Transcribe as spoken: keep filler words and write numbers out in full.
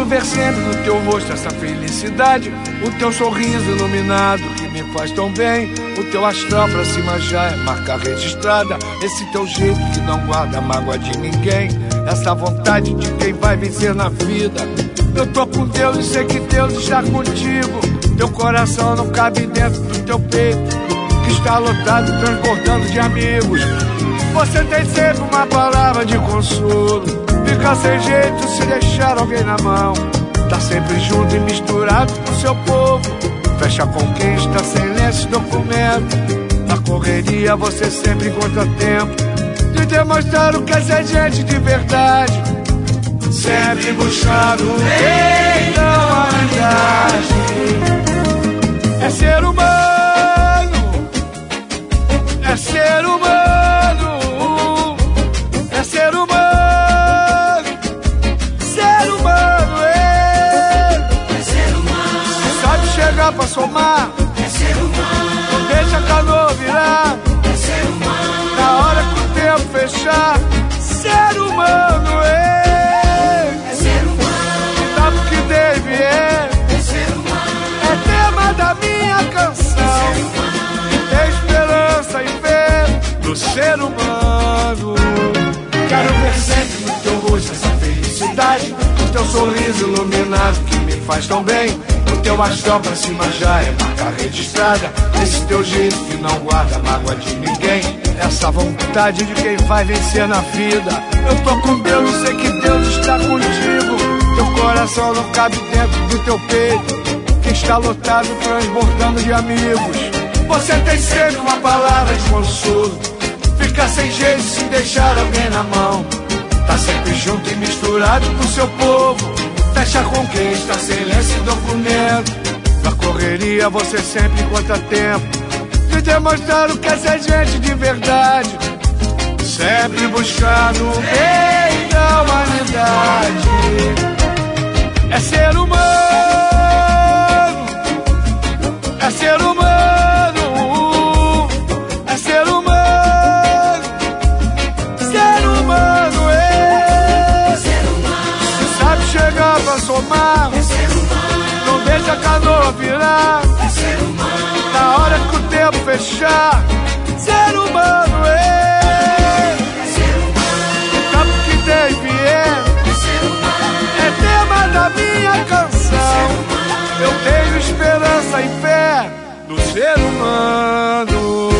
Quero ver sempre no teu rosto essa felicidade, o teu sorriso iluminado que me faz tão bem. O teu astral pra cima já é marca registrada, esse teu jeito que não guarda mágoa de ninguém, essa vontade de quem vai vencer na vida. Eu tô com Deus e sei que Deus está contigo. Teu coração não cabe dentro do teu peito, que está lotado, transbordando de amigos. Você tem sempre uma palavra de consolo, fica sem jeito se deixar alguém na mão. Tá sempre junto e misturado com seu povo, fecha com quem está sem lenço documento. Na correria você sempre encontra tempo de demonstrar o que é ser gente de verdade, sempre buscando o bem da humanidade. É ser humano, é ser humano, é ser humano, ser humano, é, é ser humano. Sabe chegar pra somar, é ser humano. Não deixa a canoa virar, é ser humano. Na hora que o tempo fechar, ser humano, é, é ser humano. E dá pro que deve, é, é ser humano. É tema da minha canção, tem esperança e fé no ser humano. Quero ver sempre no teu rosto essa felicidade, o teu sorriso iluminado que me faz tão bem. O teu astral pra cima já é marca registrada, esse teu jeito que não guarda mágoa de ninguém, essa vontade de quem vai vencer na vida. Eu tô com Deus e sei que Deus está contigo. Teu coração não cabe dentro do teu peito, que está lotado, transbordando de amigos. Você tem sempre uma palavra de consolo, fica sem jeito se deixar alguém na mão. Tá sempre junto e misturado com seu povo, fecha com quem está sem lenço e documento. Na correria você sempre encontra tempo de demonstrar o que é ser gente de verdade, sempre buscando o bem da humanidade. É ser humano, é ser humano, é ser humano, ser humano, é, é ser humano. Se sabe chegar pra somar, é ser humano. Não deixa a canoa virar, é ser humano. Na hora que o tempo fechar, ser humano, é, é ser humano. E sabe o que deve, é, é ser humano. É tema da minha canção, eu tenho esperança e fé no ser humano.